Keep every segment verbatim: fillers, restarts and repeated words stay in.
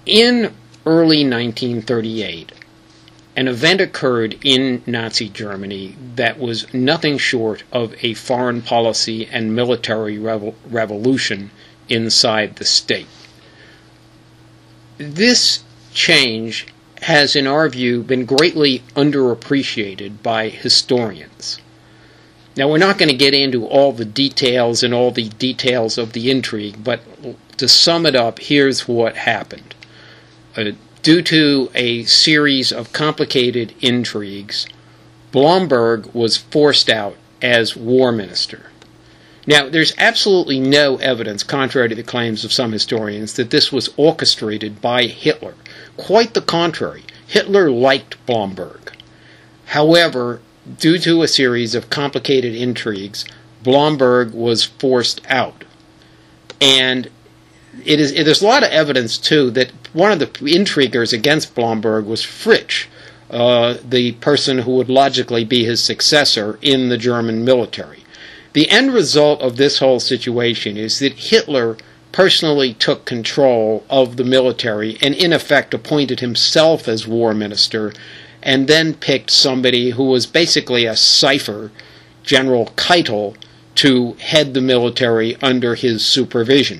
In early nineteen thirty-eight, an event occurred in Nazi Germany that was nothing short of a foreign policy and military revo- revolution inside the state. This change has, in our view, been greatly underappreciated by historians. Now, we're not going to get into all the details and all the details of the intrigue, but to sum it up, here's what happened. Uh, due to a series of complicated intrigues, Blomberg was forced out as war minister. Now, there's absolutely no evidence, contrary to the claims of some historians, that this was orchestrated by Hitler. Quite the contrary. Hitler liked Blomberg. However, due to a series of complicated intrigues, Blomberg was forced out. And it is, it, there's a lot of evidence, too, that one of the intriguers against Blomberg was Fritsch, uh, the person who would logically be his successor in the German military. The end result of this whole situation is that Hitler personally took control of the military and in effect appointed himself as war minister, and then picked somebody who was basically a cipher, General Keitel, to head the military under his supervision.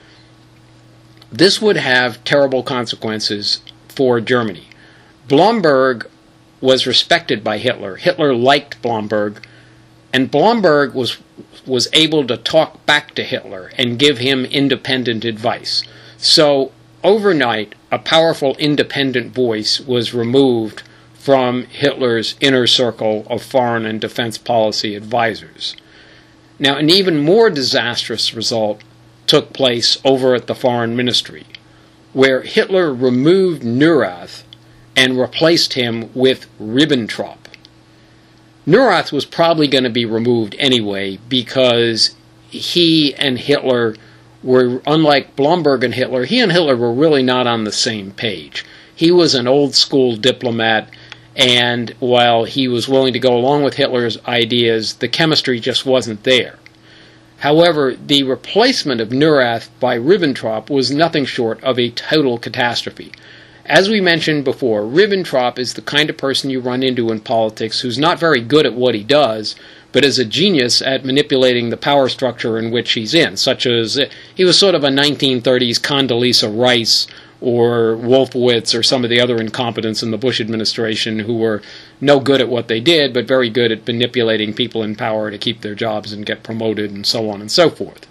This would have terrible consequences for Germany. Blomberg was respected by Hitler. Hitler liked Blomberg, and Blomberg was was able to talk back to Hitler and give him independent advice. So, overnight, a powerful independent voice was removed from Hitler's inner circle of foreign and defense policy advisors. Now, an even more disastrous result took place over at the Foreign Ministry, where Hitler removed Neurath and replaced him with Ribbentrop. Neurath was probably going to be removed anyway because he and Hitler were, unlike Blomberg and Hitler, he and Hitler were really not on the same page. He was an old-school diplomat, and while he was willing to go along with Hitler's ideas, the chemistry just wasn't there. However, the replacement of Neurath by Ribbentrop was nothing short of a total catastrophe. As we mentioned before, Ribbentrop is the kind of person you run into in politics who's not very good at what he does, but is a genius at manipulating the power structure in which he's in, such as he was sort of a nineteen thirties Condoleezza Rice or Wolfowitz or some of the other incompetents in the Bush administration who were no good at what they did, but very good at manipulating people in power to keep their jobs and get promoted and so on and so forth.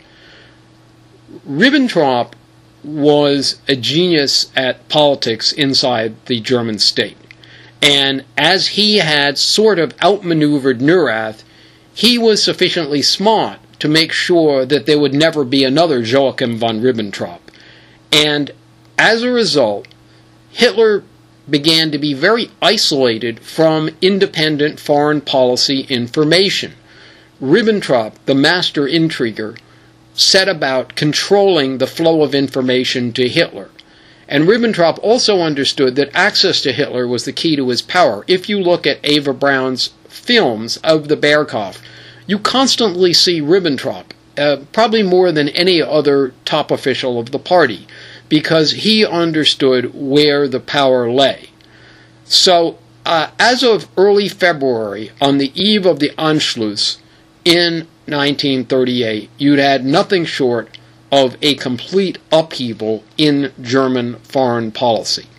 Ribbentrop was a genius at politics inside the German state. And as he had sort of outmaneuvered Neurath, he was sufficiently smart to make sure that there would never be another Joachim von Ribbentrop. And as a result, Hitler began to be very isolated from independent foreign policy information. Ribbentrop, the master intriguer, set about controlling the flow of information to Hitler. And Ribbentrop also understood that access to Hitler was the key to his power. If you look at Eva Braun's films of the Berghof, you constantly see Ribbentrop, uh, probably more than any other top official of the party, because he understood where the power lay. So, uh, as of early February, on the eve of the Anschluss in nineteen thirty-eight, you'd had nothing short of a complete upheaval in German foreign policy.